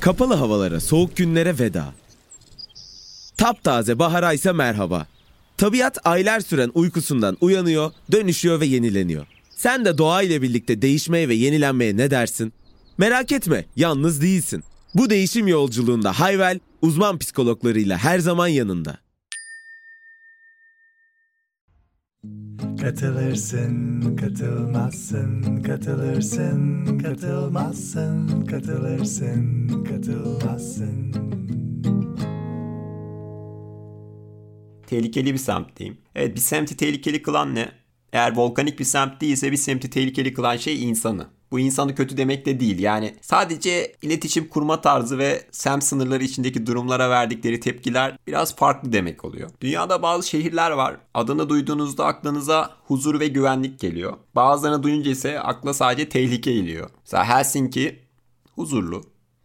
Kapalı havalara, soğuk günlere veda. Taptaze bahara ise merhaba. Tabiat aylar süren uykusundan uyanıyor, dönüşüyor ve yenileniyor. Sen de doğa ile birlikte değişmeye ve yenilenmeye ne dersin? Merak etme, yalnız değilsin. Bu değişim yolculuğunda Hayvel, uzman psikologlarıyla her zaman yanında. Katılırsın, katılmazsın, katılırsın, katılmazsın, katılırsın, katılmazsın. Tehlikeli bir semtteyim. Evet, bir semti tehlikeli kılan ne? Eğer volkanik bir semt değilse bir semti tehlikeli kılan şey insanı. Bu insanı kötü demek de değil. Yani sadece iletişim kurma tarzı ve semt sınırları içindeki durumlara verdikleri tepkiler biraz farklı demek oluyor. Dünyada bazı şehirler var. Adını duyduğunuzda aklınıza huzur ve güvenlik geliyor. Bazılarını duyunca ise akla sadece tehlike geliyor. Mesela Helsinki huzurlu.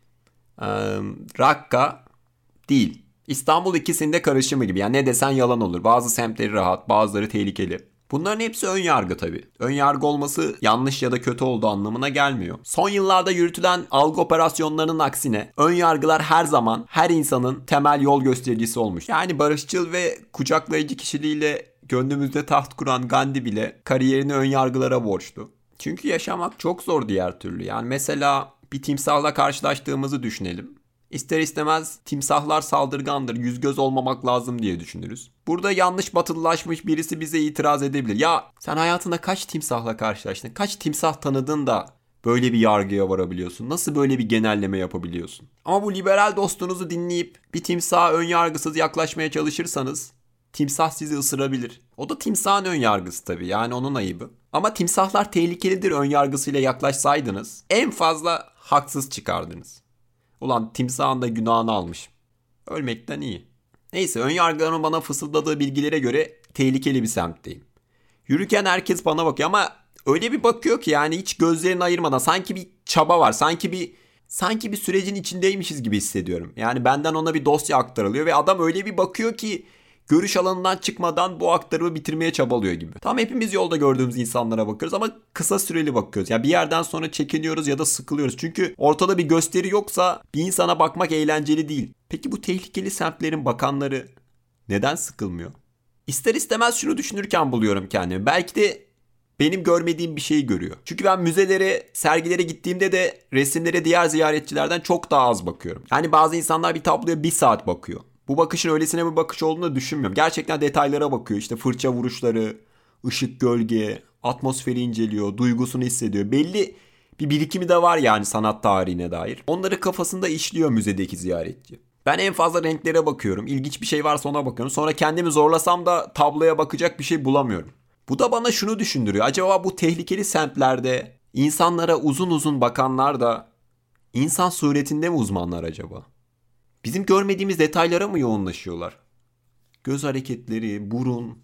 Rakka değil. İstanbul ikisinde karışımı gibi. Yani ne desen yalan olur. Bazı semtleri rahat, bazıları tehlikeli. Bunların hepsi ön yargı tabii. Ön yargı olması yanlış ya da kötü olduğu anlamına gelmiyor. Son yıllarda yürütülen algı operasyonlarının aksine ön yargılar her zaman her insanın temel yol göstericisi olmuş. Yani barışçıl ve kucaklayıcı kişiliğiyle gönlümüzde taht kuran Gandhi bile kariyerini ön yargılara borçlu. Çünkü yaşamak çok zor diğer türlü. Yani mesela bir timsahla karşılaştığımızı düşünelim. İster istemez timsahlar saldırgandır, yüz göz olmamak lazım diye düşünürüz. Burada yanlış batılılaşmış birisi bize itiraz edebilir. Ya sen hayatında kaç timsahla karşılaştın, kaç timsah tanıdın da böyle bir yargıya varabiliyorsun? Nasıl böyle bir genelleme yapabiliyorsun? Ama bu liberal dostunuzu dinleyip bir timsaha ön yargısız yaklaşmaya çalışırsanız timsah sizi ısırabilir. O da timsahın ön yargısı tabii, yani onun ayıbı. Ama timsahlar tehlikelidir ön yargısıyla yaklaşsaydınız en fazla haksız çıkardınız. Ulan timsahın da günahını almış. Ölmekten iyi. Neyse, ön yargıların bana fısıldadığı bilgilere göre tehlikeli bir semtteyim. Yürürken herkes bana bakıyor ama öyle bir bakıyor ki yani hiç gözlerini ayırmadan, sanki bir çaba var. Sanki bir sürecin içindeymişiz gibi hissediyorum. Yani benden ona bir dosya aktarılıyor ve adam öyle bir bakıyor ki görüş alanından çıkmadan bu aktarımı bitirmeye çabalıyor gibi. Tam hepimiz yolda gördüğümüz insanlara bakıyoruz ama kısa süreli bakıyoruz. Yani bir yerden sonra çekiniyoruz ya da sıkılıyoruz. Çünkü ortada bir gösteri yoksa bir insana bakmak eğlenceli değil. Peki bu tehlikeli semtlerin bakanları neden sıkılmıyor? İster istemez şunu düşünürken buluyorum kendimi. Belki de benim görmediğim bir şeyi görüyor. Çünkü ben müzelere, sergilere gittiğimde de resimlere diğer ziyaretçilerden çok daha az bakıyorum. Yani bazı insanlar bir tabloya 1 saat bakıyor. Bu bakışın öylesine bir bakış olduğunu düşünmüyorum. Gerçekten detaylara bakıyor. İşte fırça vuruşları, ışık, gölge, atmosferi inceliyor, duygusunu hissediyor. Belli bir birikimi de var yani sanat tarihine dair. Onları kafasında işliyor müzedeki ziyaretçi. Ben en fazla renklere bakıyorum. İlginç bir şey varsa ona bakıyorum. Sonra kendimi zorlasam da tabloya bakacak bir şey bulamıyorum. Bu da bana şunu düşündürüyor. Acaba bu tehlikeli semtlerde insanlara uzun uzun bakanlar da insan suretinde mi uzmanlar acaba? Bizim görmediğimiz detaylara mı yoğunlaşıyorlar? Göz hareketleri, burun,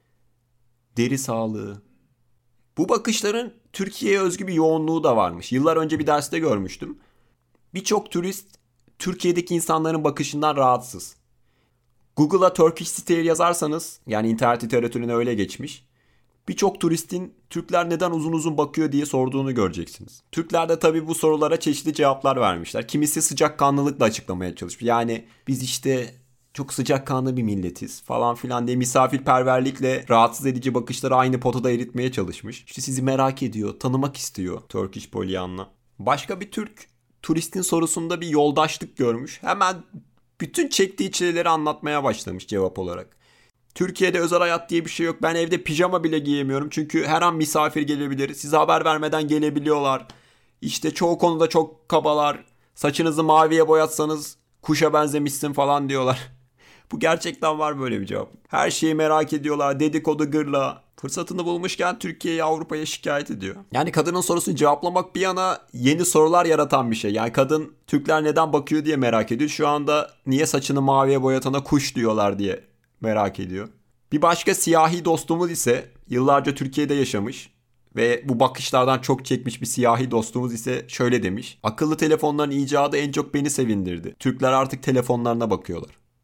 deri sağlığı. Bu bakışların Türkiye'ye özgü bir yoğunluğu da varmış. Yıllar önce bir derste görmüştüm. Birçok turist Türkiye'deki insanların bakışından rahatsız. Google'a Turkish Stare yazarsanız, yani internet literatürüne öyle geçmiş, birçok turistin Türkler neden uzun uzun bakıyor diye sorduğunu göreceksiniz. Türkler de tabii bu sorulara çeşitli cevaplar vermişler. Kimisi sıcakkanlılıkla açıklamaya çalışmış. Yani biz işte çok sıcakkanlı bir milletiz falan filan diye misafirperverlikle rahatsız edici bakışları aynı potada eritmeye çalışmış. İşte sizi merak ediyor, tanımak istiyor Turkish Pollyanna. Başka bir Türk turistin sorusunda bir yoldaşlık görmüş. Hemen bütün çektiği çileleri anlatmaya başlamış cevap olarak. Türkiye'de özel hayat diye bir şey yok. Ben evde pijama bile giyemiyorum. Çünkü her an misafir gelebilir. Size haber vermeden gelebiliyorlar. İşte çoğu konuda çok kabalar. Saçınızı maviye boyatsanız kuşa benzemişsin falan diyorlar. Bu gerçekten var böyle bir cevap. Her şeyi merak ediyorlar. Dedikodu gırla. Fırsatını bulmuşken Türkiye'yi Avrupa'ya şikayet ediyor. Yani kadının sorusunu cevaplamak bir yana yeni sorular yaratan bir şey. Yani kadın Türkler neden bakıyor diye merak ediyor. Şu anda niye saçını maviye boyatana kuş diyorlar diye merak ediyor. Bir başka siyahi dostumuz ise yıllarca Türkiye'de yaşamış ve bu bakışlardan çok çekmiş bir siyahi dostumuz ise şöyle demiş. Akıllı telefonların icadı en çok beni sevindirdi. Türkler artık telefonlarına bakıyorlar.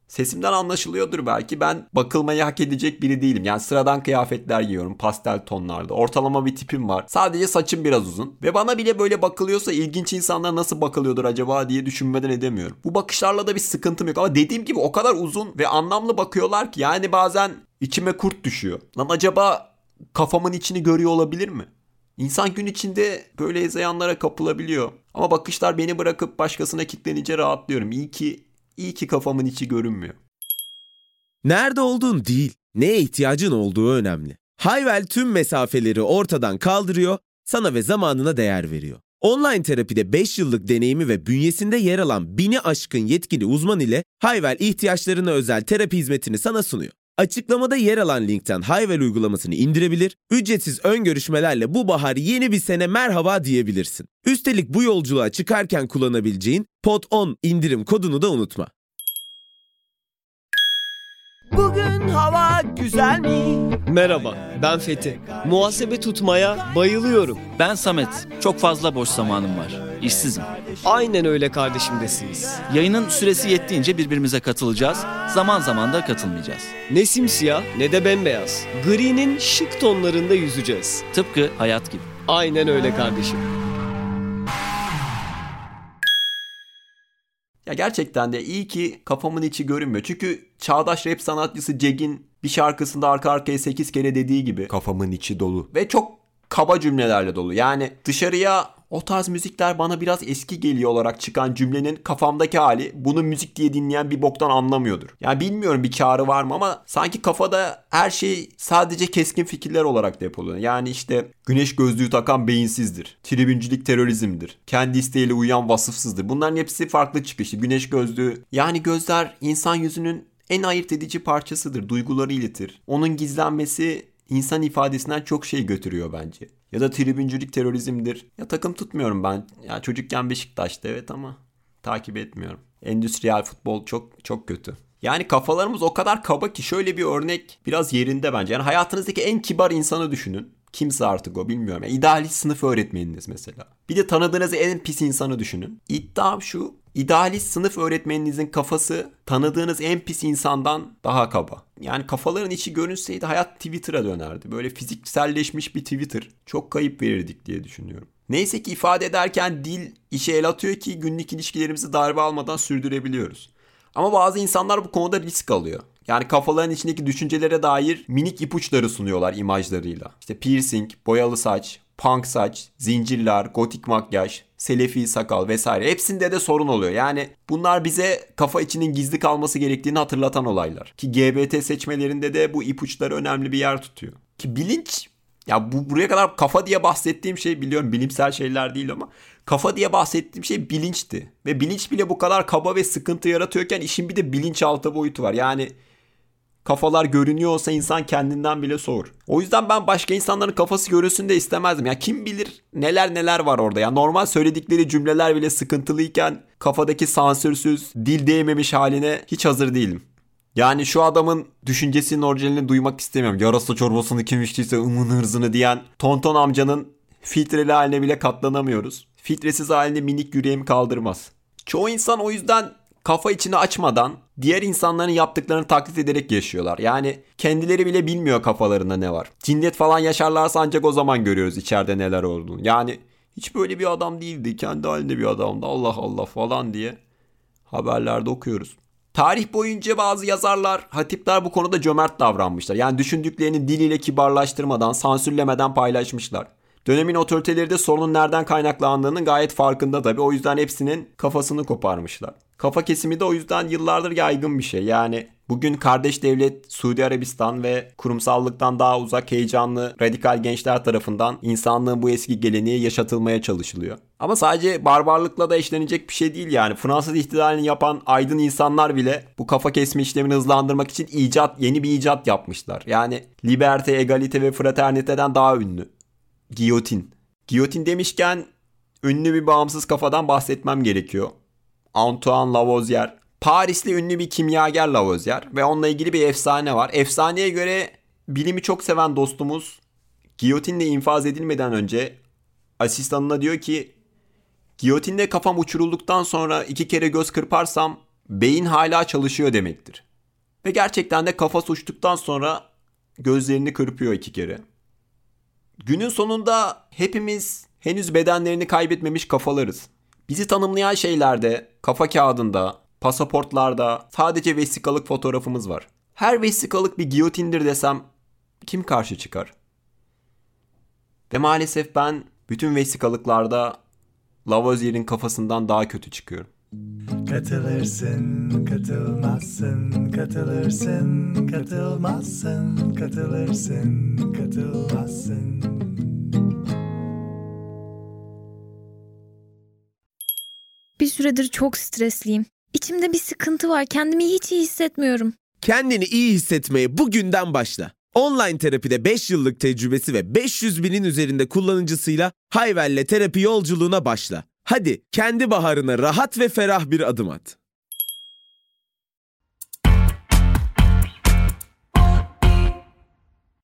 Sesimden anlaşılıyordur belki. Ben bakılmayı hak edecek biri değilim. Yani sıradan kıyafetler giyiyorum pastel tonlarda. Ortalama bir tipim var. Sadece saçım biraz uzun. Ve bana bile böyle bakılıyorsa ilginç insanlar nasıl bakılıyordur acaba diye düşünmeden edemiyorum. Bu bakışlarla da bir sıkıntım yok. Ama dediğim gibi o kadar uzun ve anlamlı bakıyorlar ki yani bazen içime kurt düşüyor. Lan acaba kafamın içini görüyor olabilir mi? İnsan gün içinde böyle hezeyanlara kapılabiliyor. Ama bakışlar beni bırakıp başkasına kilitlenince rahatlıyorum. İyi ki kafamın içi görünmüyor. Nerede olduğun değil, neye ihtiyacın olduğu önemli. Hayvel tüm mesafeleri ortadan kaldırıyor, sana ve zamanına değer veriyor. Online terapide 5 yıllık deneyimi ve bünyesinde yer alan 1000'i aşkın yetkili uzman ile Hayvel ihtiyaçlarına özel terapi hizmetini sana sunuyor. Açıklamada yer alan linkten Hayvel uygulamasını indirebilir, ücretsiz ön görüşmelerle bu bahar yeni bir sene merhaba diyebilirsin. Üstelik bu yolculuğa çıkarken kullanabileceğin POD10 indirim kodunu da unutma. Bugün hava güzel mi? Merhaba, ben Fethi. Muhasebe tutmaya bayılıyorum. Ben Samet. Çok fazla boş zamanım var. İşsizim. Aynen öyle kardeşim desiniz. Yayının süresi yettiğince birbirimize katılacağız. Zaman zaman da katılmayacağız. Ne simsiyah ne de bembeyaz. Gri'nin şık tonlarında yüzeceğiz. Tıpkı hayat gibi. Aynen öyle kardeşim. Ya gerçekten de iyi ki kafamın içi görünmüyor. Çünkü çağdaş rap sanatçısı Cegin bir şarkısında arka arkaya 8 kere dediği gibi kafamın içi dolu. Ve çok kaba cümlelerle dolu. Yani dışarıya o tarz müzikler bana biraz eski geliyor olarak çıkan cümlenin kafamdaki hali bunu müzik diye dinleyen bir boktan anlamıyordur. Yani bilmiyorum bir kârı var mı ama sanki kafada her şey sadece keskin fikirler olarak depoluyor. Yani işte güneş gözlüğü takan beyinsizdir. Tribüncülük terörizmdir. Kendi isteğiyle uyuyan vasıfsızdır. Bunların hepsi farklı çıkışı. Güneş gözlüğü yani gözler insan yüzünün en ayırt edici parçasıdır. Duyguları iletir. Onun gizlenmesi insan ifadesinden çok şey götürüyor bence. Ya da tribüncülük terörizmdir. Ya takım tutmuyorum ben. Ya çocukken Beşiktaş'ta evet ama takip etmiyorum. Endüstriyel futbol çok kötü. Yani kafalarımız o kadar kaba ki şöyle bir örnek biraz yerinde bence. Yani hayatınızdaki en kibar insanı düşünün. Kimse artık o bilmiyorum. Yani idealist sınıf öğretmeniniz mesela. Bir de tanıdığınız en pis insanı düşünün. İddiam şu. İdealist sınıf öğretmeninizin kafası tanıdığınız en pis insandan daha kaba. Yani kafaların içi görünseydi hayat Twitter'a dönerdi. Böyle fizikselleşmiş bir Twitter. Çok kayıp verirdik diye düşünüyorum. Neyse ki ifade ederken dil işe el atıyor ki günlük ilişkilerimizi darbe almadan sürdürebiliyoruz. Ama bazı insanlar bu konuda risk alıyor. Yani kafaların içindeki düşüncelere dair minik ipuçları sunuyorlar imajlarıyla. İşte piercing, boyalı saç, punk saç, zincirler, gotik makyaj, selefi sakal vesaire. Hepsinde de sorun oluyor. Yani bunlar bize kafa içinin gizli kalması gerektiğini hatırlatan olaylar. Ki GBT seçmelerinde de bu ipuçları önemli bir yer tutuyor. Ki bilinç, ya buraya kadar kafa diye bahsettiğim şey biliyorum bilimsel şeyler değil ama kafa diye bahsettiğim şey bilinçti. Ve bilinç bile bu kadar kaba ve sıkıntı yaratıyorken işin bir de bilinçaltı boyutu var. Yani kafalar görünüyor olsa insan kendinden bile soğur. O yüzden ben başka insanların kafası görülsün de istemezdim. Ya kim bilir neler var orada. Ya normal söyledikleri cümleler bile sıkıntılıyken kafadaki sansürsüz, dil değmemiş haline hiç hazır değilim. Yani şu adamın düşüncesinin orijinalini duymak istemiyorum. Yarasa çorbasını kim içtiyse ımın hırzını diyen Tonton amcanın filtreli haline bile katlanamıyoruz. Filtresiz halini minik yüreğim kaldırmaz. Çoğu insan o yüzden kafa içini açmadan diğer insanların yaptıklarını taklit ederek yaşıyorlar. Yani kendileri bile bilmiyor kafalarında ne var. Cinnet falan yaşarlarsa ancak o zaman görüyoruz içeride neler olduğunu. Yani hiç böyle bir adam değildi. Kendi halinde bir adamdı. Allah Allah falan diye haberlerde okuyoruz. Tarih boyunca bazı yazarlar, hatipler bu konuda cömert davranmışlar. Yani düşündüklerini diliyle kibarlaştırmadan, sansürlemeden paylaşmışlar. Dönemin otoriteleri de sorunun nereden kaynaklandığının gayet farkında tabii. O yüzden hepsinin kafasını koparmışlar. Kafa kesimi de o yüzden yıllardır yaygın bir şey. Yani bugün kardeş devlet Suudi Arabistan ve kurumsallıktan daha uzak heyecanlı radikal gençler tarafından insanlığın bu eski geleneği yaşatılmaya çalışılıyor. Ama sadece barbarlıkla da eşlenecek bir şey değil yani. Fransız ihtilalini yapan aydın insanlar bile bu kafa kesme işlemini hızlandırmak için yeni bir icat yapmışlar. Yani liberté, egalite ve fraterniteden daha ünlü. Giyotin. Giyotin demişken ünlü bir bağımsız kafadan bahsetmem gerekiyor. Antoine Lavoisier. Parisli ünlü bir kimyager Lavoisier ve onunla ilgili bir efsane var. Efsaneye göre bilimi çok seven dostumuz giyotinle infaz edilmeden önce asistanına diyor ki giyotinle kafam uçurulduktan sonra 2 kere göz kırparsam beyin hala çalışıyor demektir. Ve gerçekten de kafa uçtuktan sonra gözlerini kırpıyor 2 kere. Günün sonunda hepimiz henüz bedenlerini kaybetmemiş kafalarız. Bizi tanımlayan şeylerde, kafa kağıdında, pasaportlarda sadece vesikalık fotoğrafımız var. Her vesikalık bir giyotindir desem kim karşı çıkar? Ve maalesef ben bütün vesikalıklarda Lavoisier'in kafasından daha kötü çıkıyorum. Katılırsın, katılmazsın, katılırsın, katılmazsın, katılırsın, katılmazsın. Bir süredir çok stresliyim. İçimde bir sıkıntı var. Kendimi hiç iyi hissetmiyorum. Kendini iyi hissetmeye bugünden başla. Online terapide 5 yıllık tecrübesi ve 500 binin üzerinde kullanıcısıyla Hayvel'le terapi yolculuğuna başla. Hadi kendi baharına rahat ve ferah bir adım at.